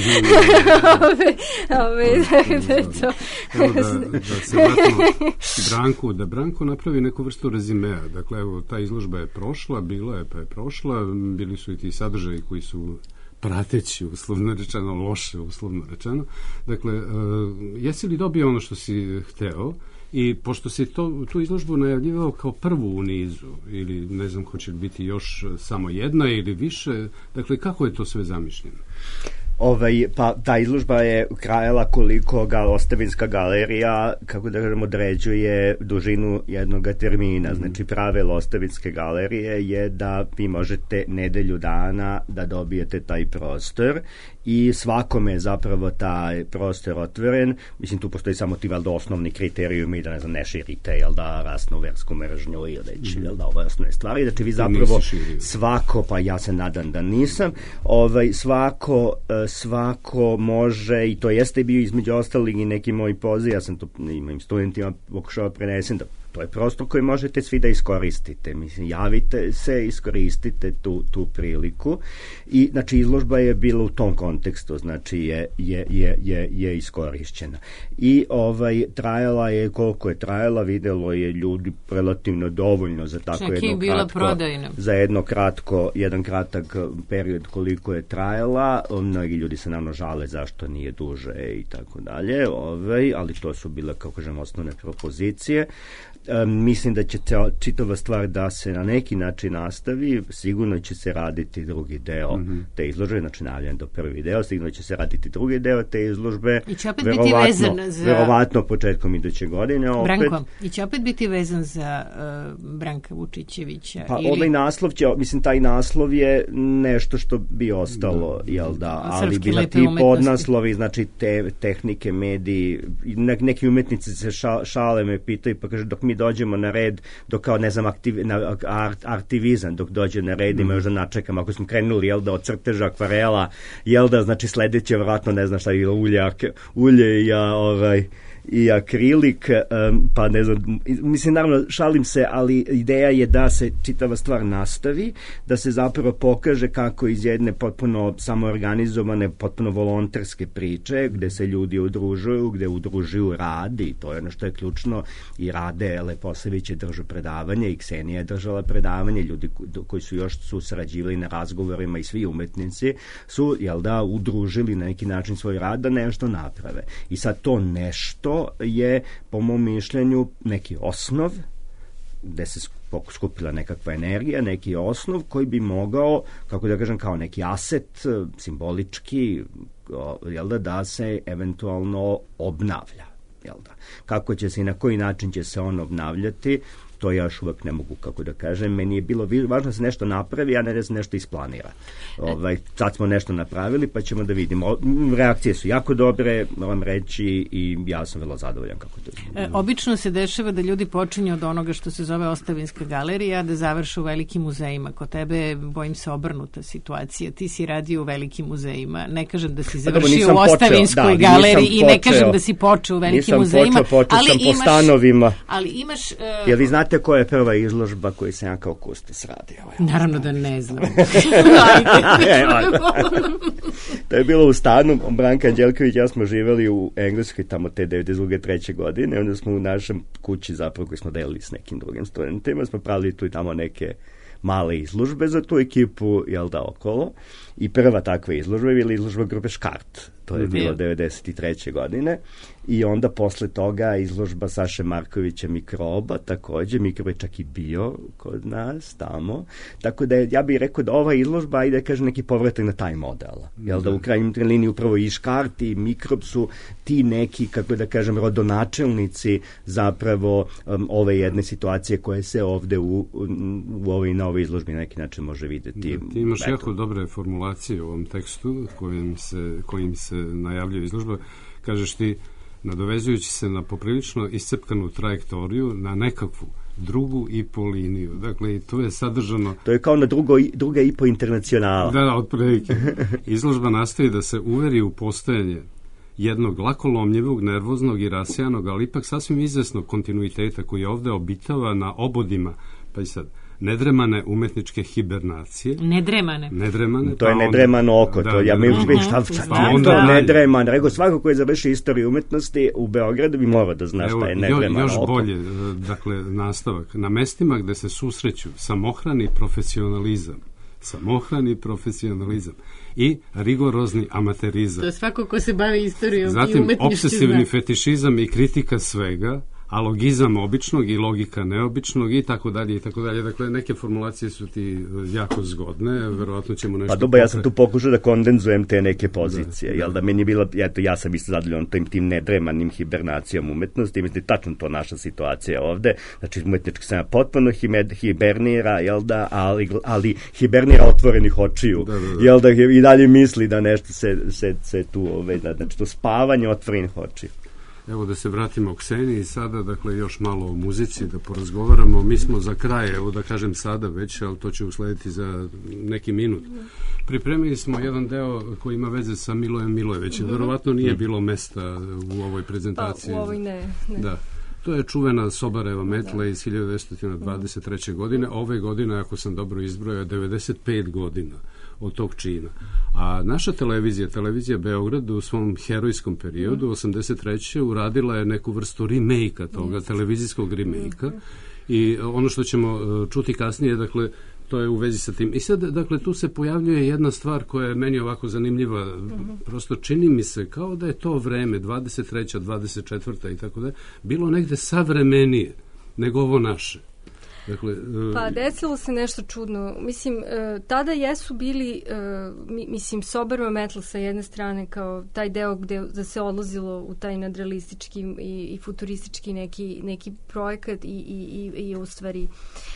Da se vratimo Branku, da Branko napravi neku vrstu rezimea. Dakle, evo, ta izložba je prošla, bila je pa je prošla, bili su i ti sadržaji koji su prateći, uslovno rečeno, loše, uslovno rečeno. Dakle, jesi li dobio ono što si hteo? I pošto si tu izložbu najavljivao kao prvu u nizu, ili ne znam, hoće li biti još samo jedna ili više, dakle, kako je to sve zamišljeno? Pa ta izložba je krajala koliko Ostavinska galerija, kako da kažem, određuje dužinu jednog termina. Znači, pravilo Ostavinske galerije je da vi možete nedelju dana da dobijete taj prostor i svakome je zapravo taj prostor otvoren. Mislim, tu postoji samo ti valjda osnovni kriterijumi da ne širite, jel da, rasnu, versku mržnju ili već, jel da, ove osnovne stvari. Znači, vi zapravo svako, pa ja se nadam da nisam, svako može, i to jeste bio između ostalih i neki moji poziv, ja sam to i mojim studentima pokušao prenesem, da to je prostor koji možete svi da iskoristite. Mislim, javite se, iskoristite tu priliku. I, znači, izložba je bila u tom kontekstu, znači, je iskorišćena. I trajala je, koliko je trajala, videlo je ljudi relativno dovoljno za tako jedan kratak period koliko je trajala. Mnogi ljudi se naravno žale zašto nije duže i tako dalje, ali to su bile, kako kažem, osnovne propozicije. Mislim da će čitava stvar da se na neki način nastavi, sigurno će se raditi drugi deo te izložbe, znači najavljen do prvi deo, sigurno će se raditi drugi deo te izložbe. I će opet biti vezan za... Verovatno početkom iduće godine. Branko, i će opet biti vezan za Branka Vučićevića? Pa ovaj naslov će, mislim, taj naslov je nešto što bi ostalo, jel da, ali bi na ti podnaslovi, znači te tehnike, mediji, neki umetnici se šale me pitaju, pa kaže, dok mi dođemo na red, dok kao, ne znam, artivizam, dok dođe na red, ima još da načekam, ako smo krenuli, jel da, od crteža, akvarela, jel da, znači sledeće, vjerojatno, ne znam šta je ulje i akrilik, pa ne znam, mislim, naravno, šalim se, ali ideja je da se čitava stvar nastavi, da se zapravo pokaže kako iz jedne potpuno samoorganizovane, potpuno volonterske priče, gde se ljudi udružuju, gde udružuju rad, i to je ono što je ključno, i Rade Leposavić je držao predavanje, i Ksenija je držala predavanje, ljudi koji su sarađivali na razgovorima i svi umetnici su, jel da, udružili na neki način svoj rad da nešto naprave. I sad to nešto je, po mom mišljenju, neki osnov gde se skupila nekakva energija, neki osnov koji bi mogao, kako da kažem, kao neki aset simbolički, jel da se eventualno obnavlja. Jel da? Kako će se i na koji način će se on obnavljati, to ja još uvek ne mogu, kako da kažem. Meni je bilo važno da se nešto napravi, a ne da se nešto isplanira. Sad smo nešto napravili, pa ćemo da vidimo. Reakcije su jako dobre, moram reći, i ja sam vrlo zadovoljan kako to je. Obično se dešava da ljudi počinju od onoga što se zove Ostavinska galerija, da završe u velikim muzejima. Kod tebe, bojim se, obrnuta situacija. Ti si radio u velikim muzejima. Ne kažem da si završio u Ostavinskoj galeriji i ne kažem da si počeo u velikim muzejima. Počeo sam po stanovima. Ali imaš... Jel vi znate koja je prva izložba koju sam ja kao kustos radio? Naravno da ne znam. To je bilo u stanu. Branka Anđelković i ja smo živeli u Engleskoj tamo te 92. godine. Onda smo u našem kući zapravo koji smo delili s nekim drugim studentima. Smo pravili tu i tamo neke male izložbe za tu ekipu, jel da, okolo. I prva takva izložba je bila izložba grupe Škart. To je bilo 93. godine. I onda posle toga izložba Saše Markovića Mikroba, takođe. Mikrob je čak i bio kod nas tamo. Tako da ja bih rekao da ova izložba ide, kaže, neki povratak na taj model. Jel da u krajnjim liniji upravo i Škart i Mikrob su ti neki, kako da kažem, rodonačelnici zapravo ove jedne situacije koje se ovde na ovoj izložbi na neki način može videti. Ti imaš jako dobre formulacije u ovom tekstu kojim se najavljuje izložba. Kažeš ti, nadovezujući se na poprilično iscepkanu trajektoriju, na nekakvu drugu i po liniju. Dakle, to je sadržano... To je kao na druga i po internacionala. Da, otprilike. Izložba nastavi da se uveri u postojanje jednog lakolomljivog, nervoznog i rasijanog, ali ipak sasvim izvesnog kontinuiteta koji je ovde obitava na obodima, pa i sad, nedremane umetničke hibernacije. Nedremane. To je nedremano oko. Da, to ja mi šta to nedreman. Rego, svako ko je završio istoriju umetnosti u Beogradu bi morao da zna šta je nedremano još oko. Bolje, dakle, nastavak. Na mestima gde se susreću samohrani profesionalizam i rigorozni amaterizam. To je svako ko se bavi istorijom i umetnišću. Zatim, obsesivni fetišizam i kritika svega, alogizam običnog i logika neobičnog i tako dalje i tako dalje. Dakle, neke formulacije su ti jako zgodne, verovatno ćemo nešto... Pa dobro, ja sam tu pokušao da kondenzujem te neke pozicije, jel da meni je bilo, eto, ja sam isto zadovoljan tim nedremanim hibernacijom umetnosti, mislim, tačno to naša situacija ovde, znači umetnička scena potpuno hibernira, jel da, ali hibernira otvorenih očiju, jel da, i dalje misli da nešto se tu, znači to spavanje otvorenih očiju. Evo da se vratimo Kseniji sada, dakle još malo o muzici da porazgovaramo. Mi smo za kraj, evo da kažem sada već, ali to će uslediti za neki minut. Pripremili smo jedan deo koji ima veze sa Milojem Milojevićem. Verovatno nije bilo mesta u ovoj prezentaciji. Pa u ovoj ne. Da. To je čuvena Sobareva metla iz 1923. godine. Ove godine, ako sam dobro izbrojao, 95 godina od tog čina. A naša televizija Beograd u svom herojskom periodu, 83. uradila je neku vrstu remake-a toga, televizijskog remake-a. I ono što ćemo čuti kasnije, dakle, to je u vezi sa tim. I sad, dakle, tu se pojavljuje jedna stvar koja je meni ovako zanimljiva. Prosto čini mi se kao da je to vreme, 23. 24. i tako da, bilo negde savremenije nego ovo naše. Dakle, pa desilo se nešto čudno. Mislim, tada jesu bili, mislim, Sobarova metla sa jedne strane kao taj deo gde se odlazilo u taj nadrealistički i futuristički neki projekat i u stvari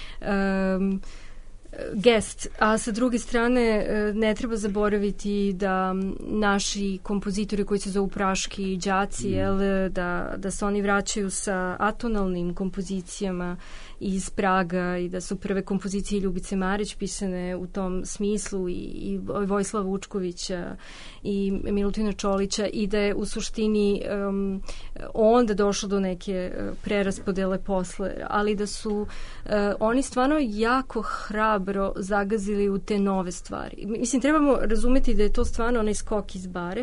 gest, a sa druge strane ne treba zaboraviti da naši kompozitori koji se zovu praški đaci, da se oni vraćaju sa atonalnim kompozicijama iz Praga i da su prve kompozicije Ljubice Marić pisane u tom smislu i Vojislava Vučkovića i Milutina Čolića i da je u suštini onda došlo do neke preraspodele posle, ali da su oni stvarno jako hrabro zagazili u te nove stvari. Mislim, trebamo razumeti da je to stvarno onaj skok iz bare,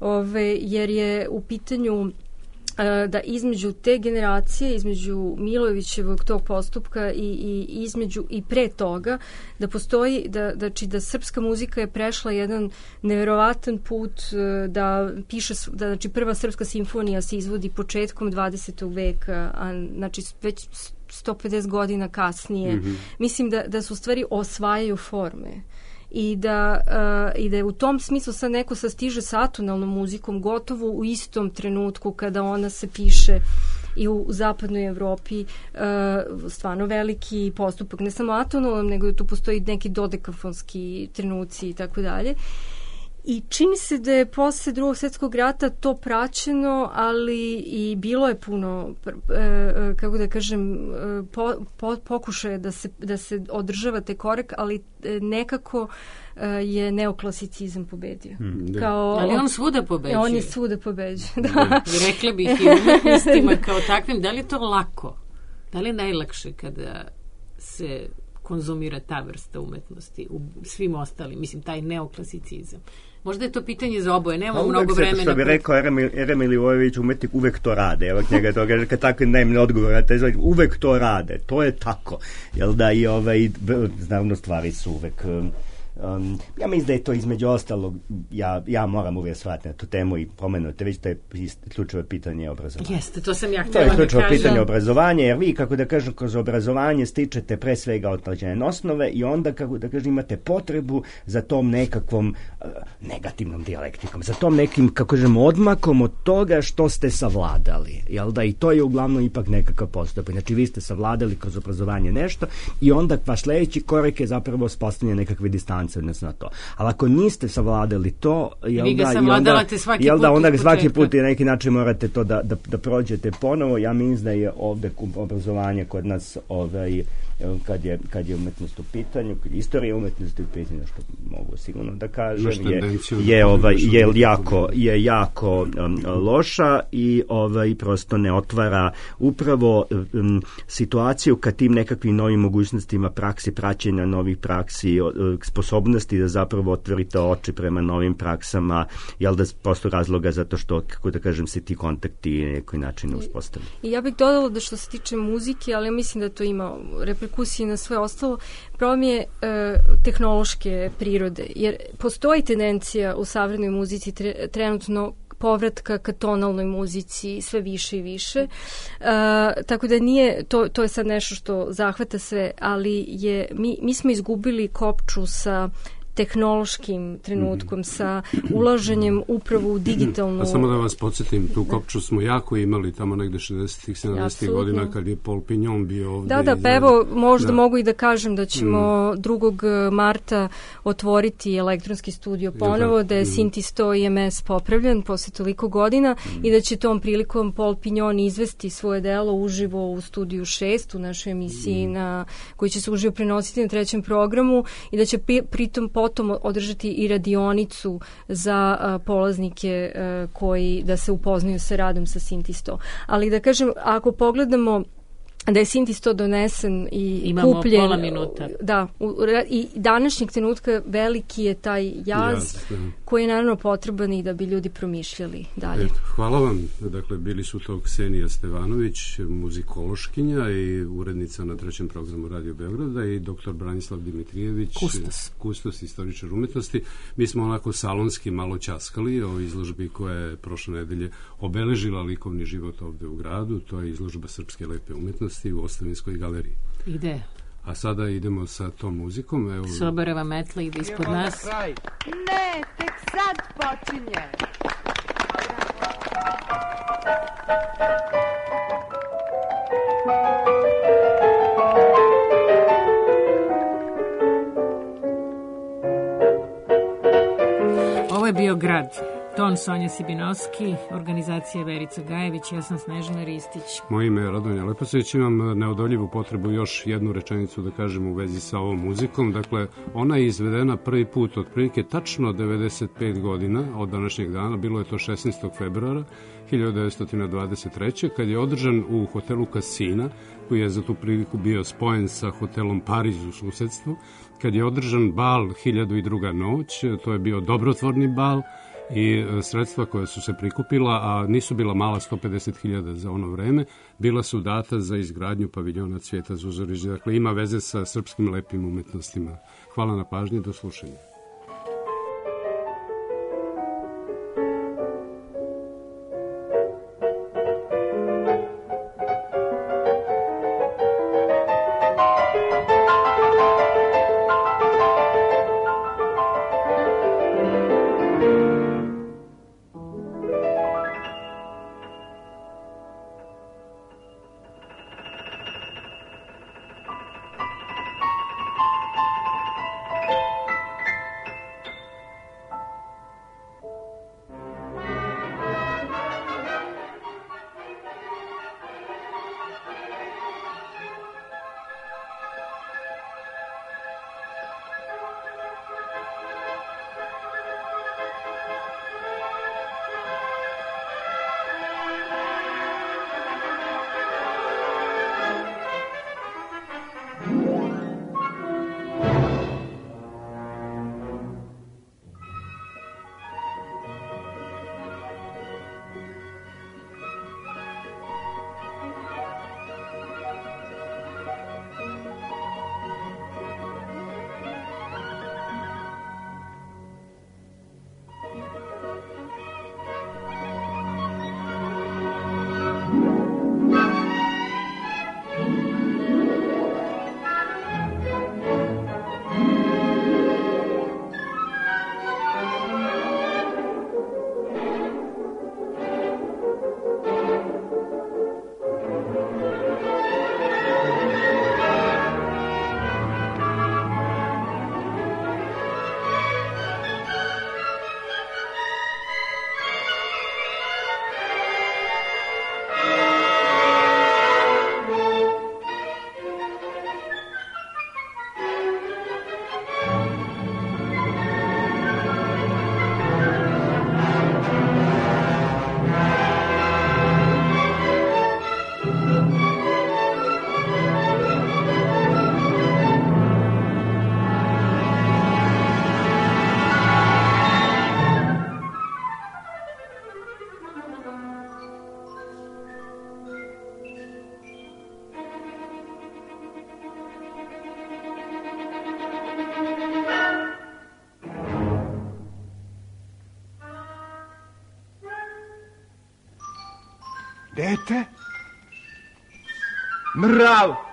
jer je u pitanju da između te generacije, između Milojevićevog tog postupka i između i pre toga, da postoji, da srpska muzika je prešla jedan neverovatan put, da piše, da znači prva srpska simfonija se izvodi početkom 20. veka, a znači već 150 godina kasnije. Mislim da su stvari osvajaju forme. I da je u tom smislu sad neko sastiže sa atonalnom muzikom gotovo u istom trenutku kada ona se piše i u zapadnoj Evropi, stvarno veliki postupak, ne samo atonalnom, nego tu postoji neki dodekafonski trenuci i tako dalje. I čini se da je posle Drugog svjetskog rata to praćeno, ali i bilo je puno, kako da kažem, pokušaje da se održava te korak, ali nekako je neoklasicizam pobedio. Ali on svuda pobeđuje. On je svuda pobeđuje, da. Rekla bih i umetnostima kao takvim, da li je to lako? Da li je najlakše kada se konzumira ta vrsta umetnosti u svim ostalim, mislim, taj neoklasicizam? Možda je to pitanje za oboje, nemamo mnogo vremena. Što bi rekao Erem Milivojević, umetnik uvek to rade. Evo njega to kaže, kad tako nemne odgovora, uvek to rade, to je tako. Jel da i naravno stvari su uvek... ja mislim da je to između ostalog, ja moram uvijek shvatiti na tu temu i pomenuti, već to je ključevo pitanje obrazovanja. Jeste, to sam ja htjela da kažem. To je ključevo pitanje obrazovanja, jer vi, kako da kažem, kroz obrazovanje stičete pre svega određene osnove i onda, kako da kažem, imate potrebu za tom nekakvom negativnom dijalektikom, za tom nekim, kako kažem, odmakom od toga što ste savladali, jel da, i to je uglavnom ipak nekakav postupak. Znači, vi ste savladali kroz obrazovanje nešto i onda vaš sledeći korak je zapravo uspostavljanje nekakve distance odnosno na to. Ali ako niste savladali to, onda svaki put na neki način morate to da prođete ponovo. Ja mislim da je ovde obrazovanje kod nas kad je umetnost u pitanju, kad je istorija umetnosti u pitanju, što mogu sigurno da kažem, je jako loša i prosto ne otvara upravo situaciju kad tim nekakvim novim mogućnostima praksi, praćenja novih praksi, sposobnosti da zapravo otvorite oči prema novim praksama, jel da prosto razloga zato što, kako da kažem, se ti kontakti na neki način uspostavljaju. I ja bih dodala da što se tiče muzike, ali ja mislim da to ima reperkusije na sve ostalo, problem je tehnološke prirode, jer postoji tendencija u savremenoj muzici trenutno povratka ka tonalnoj muzici sve više i više. Tako da nije, to je sad nešto što zahvata sve, ali mi smo izgubili kopču sa tehnološkim trenutkom, sa ulaženjem upravo u digitalnu... A samo da vas podsjetim, tu kopču smo jako imali tamo negde 60-ih, 70-ih godina kad je Paul Pignon bio ovde. Da, pa evo, možda mogu i da kažem da ćemo 2. marta otvoriti elektronski studio ponovo, da je Synthi 100 IMS popravljen posle toliko godina i da će tom prilikom Paul Pignon izvesti svoje delo uživo u studiju 6 u našoj emisiji koji će se uživo prenositi na 3. programu i da će pritom potom održati i radionicu za polaznike koji da se upoznaju sa radom sa Synthi 100. Ali da kažem, ako pogledamo da je Synthi 100 donesen i imamo kupljen... Imamo pola minuta. Da, i današnjeg trenutka veliki je taj jaz koji je naravno potreban i da bi ljudi promišljali dalje. Hvala vam. Dakle, bili su to Ksenija Stevanović, muzikološkinja i urednica na 3. programu Radio Beograda i dr. Branislav Dimitrijević, kustos, istoričar umetnosti. Mi smo onako salonski malo ćaskali o izložbi koja je prošle nedelje obeležila likovni život ovde u gradu. To je izložba Srpske lepe umetnosti u Ostavinskoj galeriji. Ide. A sada idemo sa tom muzikom. Evo... Sobereva metla ide ispod nas. Ne, tek sad počinje. Ovo je bio Grad. Ton Sonja Sibinovski, organizacija Verica Gajević, ja sam Snežana Ristić. Moje ime je Radonja Leposević, imam neodoljivu potrebu još jednu rečenicu da kažem u vezi sa ovom muzikom. Dakle, ona je izvedena prvi put otprilike tačno 95 godina od današnjeg dana, bilo je to 16. februara 1923. kad je održan u hotelu Casina, koji je za tu priliku bio spojen sa hotelom Pariz u susedstvu, kad je održan bal 1002. noć, to je bio dobrotvorni bal, i sredstva koja su se prikupila, a nisu bila mala, 150.000 za ono vreme, bila su data za izgradnju paviljona Cvijeta Zuzorić. Dakle, ima veze sa srpskim lepim umetnostima. Hvala na pažnji, do slušanja. Dete? Mrav!